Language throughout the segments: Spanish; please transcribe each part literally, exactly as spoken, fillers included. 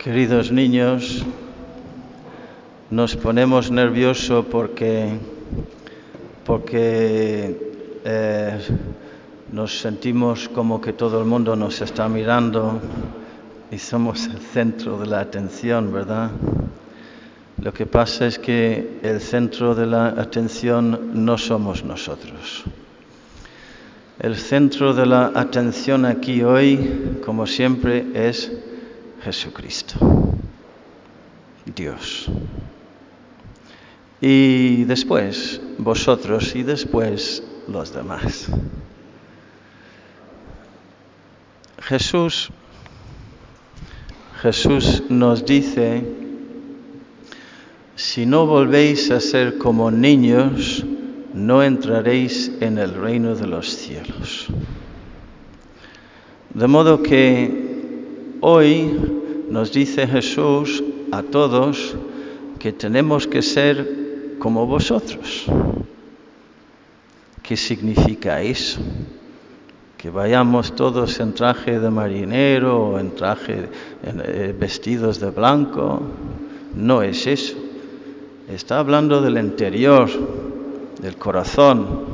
Queridos niños, nos ponemos nerviosos porque, porque eh, nos sentimos como que todo el mundo nos está mirando y somos el centro de la atención, ¿verdad? Lo que pasa es que el centro de la atención no somos nosotros. El centro de la atención aquí hoy, como siempre, es Jesucristo, Dios. Y después vosotros y después los demás. Jesús, Jesús nos dice, si no volvéis a ser como niños, no entraréis en el reino de los cielos. De modo que hoy nos dice Jesús a todos que tenemos que ser como vosotros. ¿Qué significa eso? Que vayamos todos en traje de marinero o en traje, en, eh, vestidos de blanco. No es eso. Está hablando del interior, del corazón.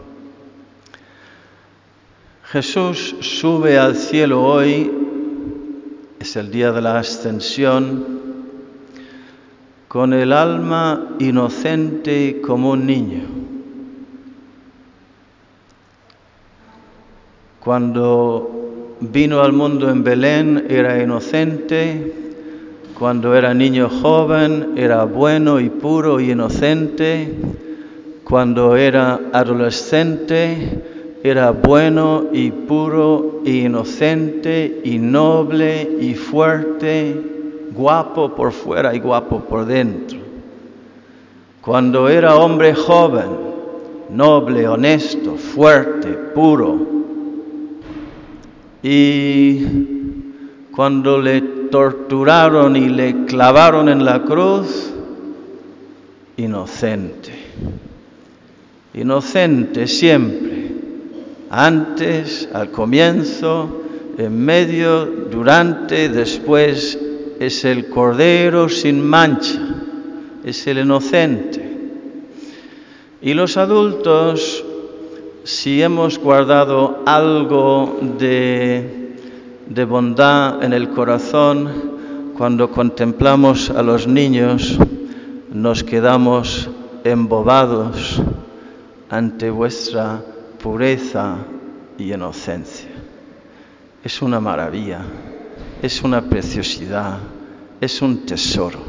Jesús sube al cielo hoy, es el día de la ascensión, con el alma inocente como un niño. Cuando vino al mundo en Belén era inocente, cuando era niño joven era bueno y puro y inocente, cuando era adolescente era bueno y puro y inocente y noble y fuerte, guapo por fuera y guapo por dentro. Cuando era hombre joven, noble, honesto, fuerte, puro. Y cuando le torturaron y le clavaron en la cruz, inocente. Inocente siempre. Antes, al comienzo, en medio, durante, después, es el Cordero sin mancha, es el inocente. Y los adultos, si hemos guardado algo de, de bondad en el corazón, cuando contemplamos a los niños, nos quedamos embobados ante vuestra pureza y inocencia. Es una maravilla, es una preciosidad, es un tesoro.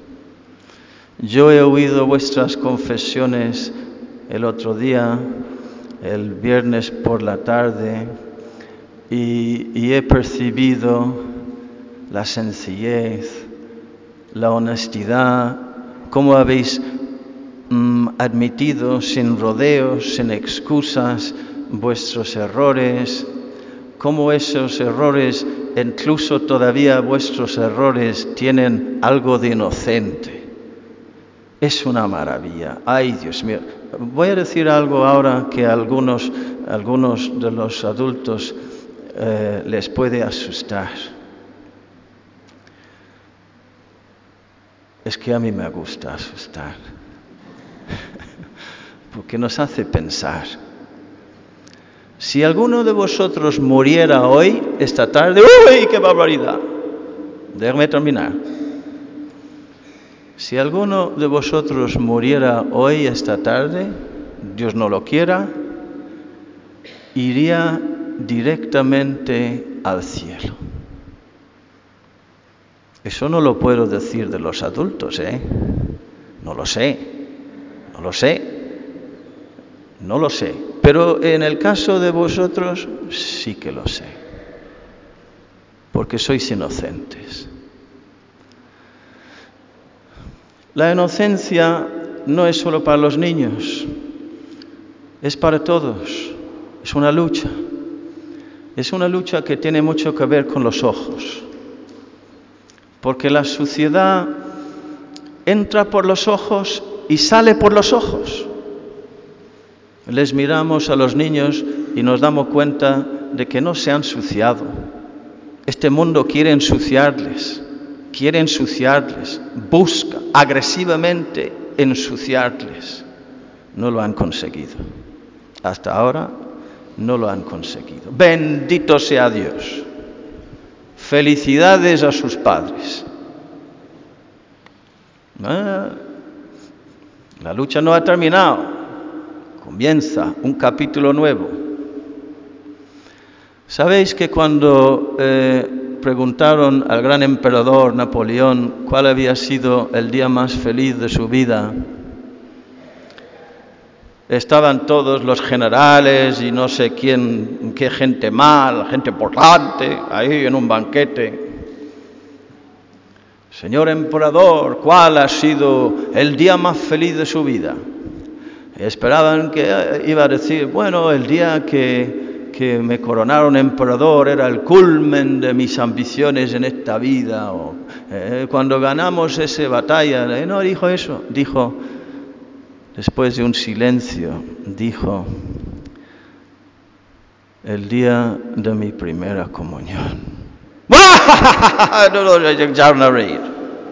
Yo he oído vuestras confesiones el otro día, el viernes por la tarde, y, y he percibido la sencillez, la honestidad, cómo habéis admitido sin rodeos, sin excusas, vuestros errores, cómo esos errores, incluso todavía vuestros errores, tienen algo de inocente. Es una maravilla. Ay, Dios mío. Voy a decir algo ahora que a algunos, algunos de los adultos eh, les puede asustar. Es que a mí me gusta asustar. Porque nos hace pensar. Si alguno de vosotros muriera hoy, esta tarde, ¡uy, qué barbaridad! Déjame terminar. Si alguno de vosotros muriera hoy, esta tarde, Dios no lo quiera, iría directamente al cielo. Eso no lo puedo decir de los adultos, ¿eh? No lo sé, no lo sé. No lo sé, pero en el caso de vosotros sí que lo sé, porque sois inocentes. La inocencia no es solo para los niños, es para todos, es una lucha. Es una lucha que tiene mucho que ver con los ojos, porque la suciedad entra por los ojos y sale por los ojos. Les miramos a los niños y nos damos cuenta de que no se han ensuciado. Este mundo quiere ensuciarles, quiere ensuciarles, busca agresivamente ensuciarles. No lo han conseguido. Hasta ahora no lo han conseguido. Bendito sea Dios. Felicidades a sus padres. Ah, la lucha no ha terminado. Comienza un capítulo nuevo. ¿Sabéis que cuando eh, preguntaron al gran emperador Napoleón cuál había sido el día más feliz de su vida? Estaban todos los generales y no sé quién, qué gente mal, gente importante, ahí en un banquete. Señor emperador, ¿cuál ha sido el día más feliz de su vida? Esperaban que iba a decir, bueno, el día que, que me coronaron emperador era el culmen de mis ambiciones en esta vida. O, eh, cuando ganamos esa batalla, eh, no dijo eso, dijo... Después de un silencio, dijo, el día de mi primera comunión. No lo echaron a reír.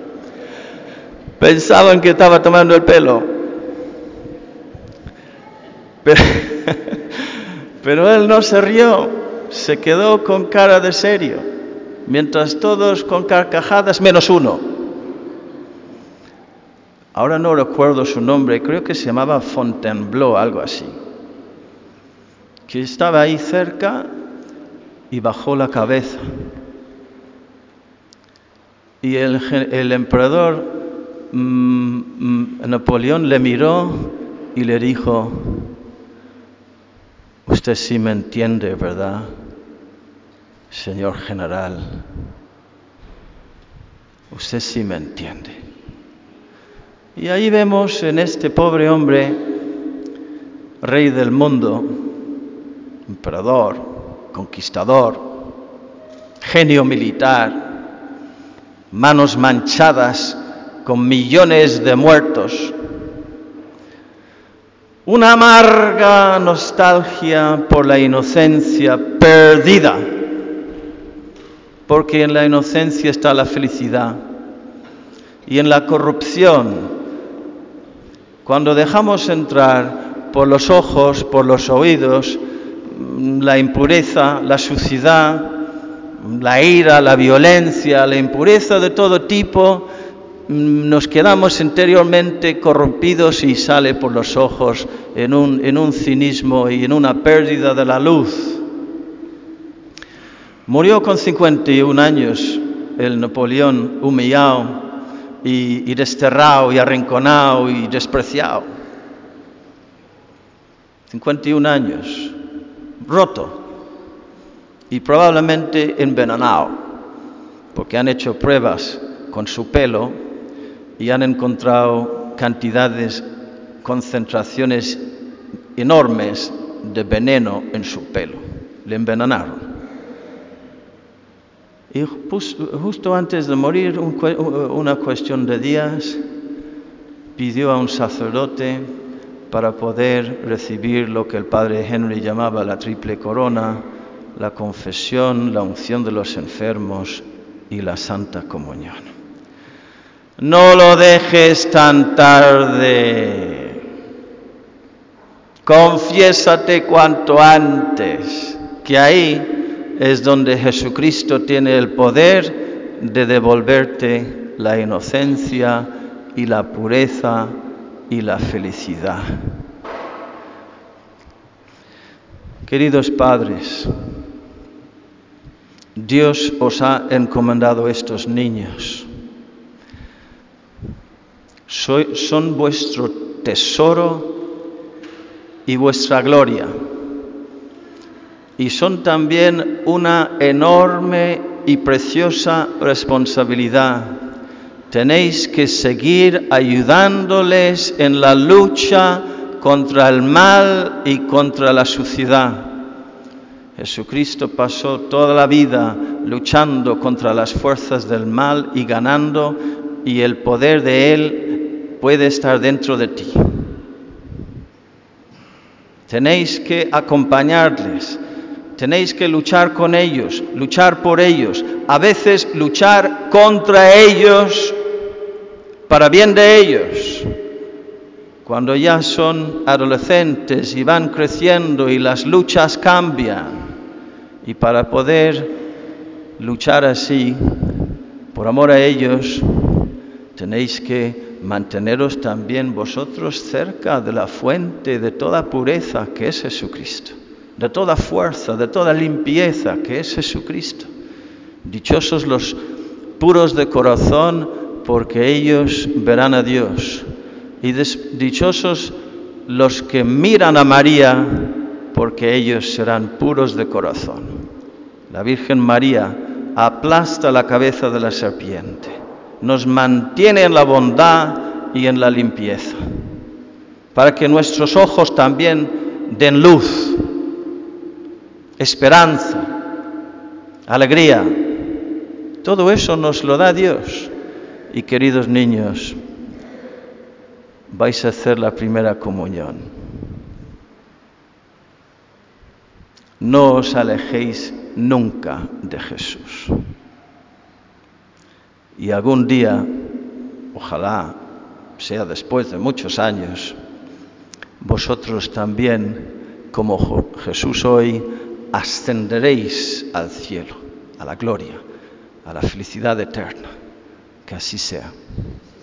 Pensaban que estaba tomando el pelo. Pero, pero él no se rió, se quedó con cara de serio, mientras todos con carcajadas, menos uno. Ahora no recuerdo su nombre, creo que se llamaba Fontainebleau, algo así. Que estaba ahí cerca y bajó la cabeza. Y el, el emperador mmm, Napoleón le miró y le dijo, usted sí me entiende, ¿verdad, señor general? Usted sí me entiende. Y ahí vemos en este pobre hombre, rey del mundo, emperador, conquistador, genio militar, manos manchadas con millones de muertos, una amarga nostalgia por la inocencia perdida, porque en la inocencia está la felicidad y en la corrupción. Cuando dejamos entrar por los ojos, por los oídos, la impureza, la suciedad, la ira, la violencia, la impureza de todo tipo, nos quedamos interiormente corrompidos y sale por los ojos en un, en un cinismo y en una pérdida de la luz. Murió con cincuenta y un años el Napoleón, humillado y, y desterrado y arrinconado y despreciado. cincuenta y un años, roto y probablemente envenenado, porque han hecho pruebas con su pelo y han encontrado cantidades, concentraciones enormes de veneno en su pelo. Le envenenaron. Y justo antes de morir, una cuestión de días, pidió a un sacerdote para poder recibir lo que el padre Henry llamaba la triple corona, la confesión, la unción de los enfermos y la santa comunión. No lo dejes tan tarde. Confiésate cuanto antes, que ahí es donde Jesucristo tiene el poder de devolverte la inocencia y la pureza y la felicidad. Queridos padres, Dios os ha encomendado estos niños. Soy, son vuestro tesoro y vuestra gloria. Y son también una enorme y preciosa responsabilidad. Tenéis que seguir ayudándoles en la lucha contra el mal y contra la suciedad. Jesucristo pasó toda la vida luchando contra las fuerzas del mal y ganando, y el poder de Él puede estar dentro de ti. Tenéis que acompañarles. Tenéis que luchar con ellos, luchar por ellos, a veces luchar contra ellos para bien de ellos. Cuando ya son adolescentes y van creciendo y las luchas cambian, y para poder luchar así, por amor a ellos, tenéis que manteneros también vosotros cerca de la fuente de toda pureza que es Jesucristo, de toda fuerza, de toda limpieza que es Jesucristo. Dichosos los puros de corazón, porque ellos verán a Dios. Y des- dichosos los que miran a María, porque ellos serán puros de corazón. La Virgen María aplasta la cabeza de la serpiente, nos mantiene en la bondad y en la limpieza, para que nuestros ojos también den luz, esperanza, alegría. Todo eso nos lo da Dios. Y queridos niños, vais a hacer la primera comunión. No os alejéis nunca de Jesús. Y algún día, ojalá sea después de muchos años, vosotros también, como Jesús hoy, ascenderéis al cielo, a la gloria, a la felicidad eterna. Que así sea.